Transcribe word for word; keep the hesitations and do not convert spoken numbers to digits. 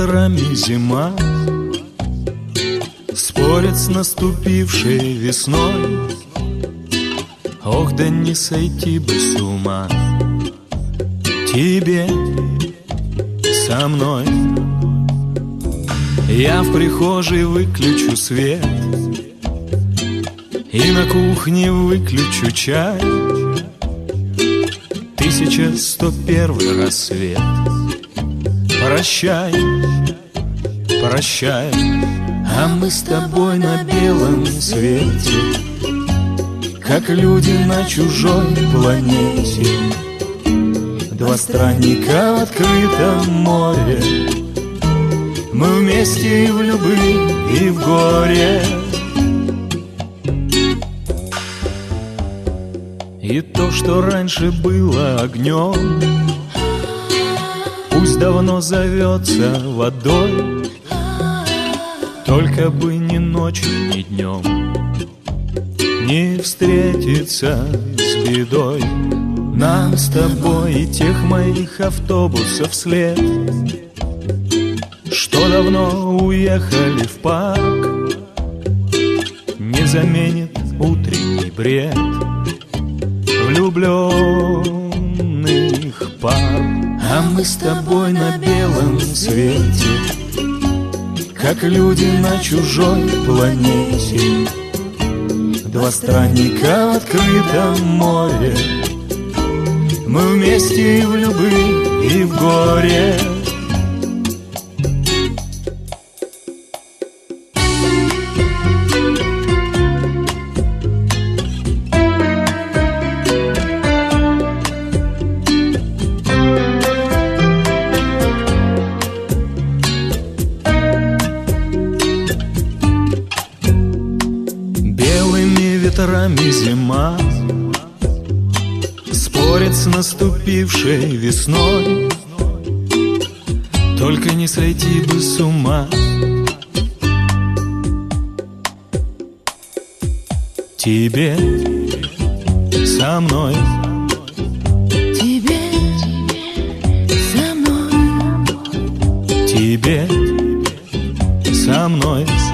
ветрами зима спорит с наступившей весной. Ох, да не сойти бы с ума тебе со мной. Я в прихожей выключу свет и на кухне выключу чай. Тысяча сто первый рассвет. Прощай, прощай, а мы с тобой на белом свете, как люди на чужой планете. Два странника в открытом море, мы вместе и в любви, и в горе. И то, что раньше было огнем, пусть давно зовется водой, только бы ни ночью, ни днем не встретиться с бедой. Нам с тобой и тех моих автобусов след, что давно уехали в парк, не заменит утренний бред влюбленных пар. А мы с тобой на белом свете, как люди на чужой планете. Два странника в открытом море, мы вместе и в любви, и в горе. Ветрами зима спорит с наступившей весной. Только не сойти бы с ума тебе со мной. Тебе со мной. Тебе со мной.